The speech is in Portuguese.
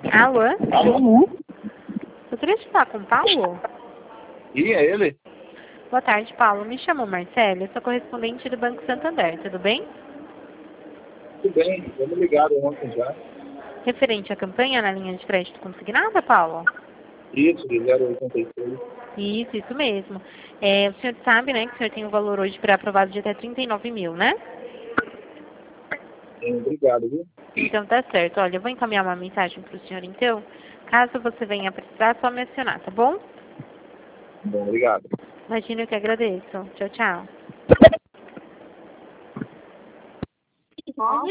Alô? Alô? Eu queria te falar com o Paulo. E é ele? Boa tarde, Paulo. Me chamo Marcelo, eu sou correspondente do Banco Santander, tudo bem? Tudo bem, vamos ligado ontem já. Referente à campanha na linha de crédito consignada, Paulo? Isso, de 0,86. Isso mesmo. O senhor sabe, né, que o senhor tem um valor hoje para aprovado de até 39 mil, né? Sim, obrigado, viu? Então tá certo. Olha, eu vou encaminhar uma mensagem para o senhor então. Caso você venha precisar, é só me acionar, tá bom? Bom, obrigado. Imagina, eu que agradeço. Tchau, tchau.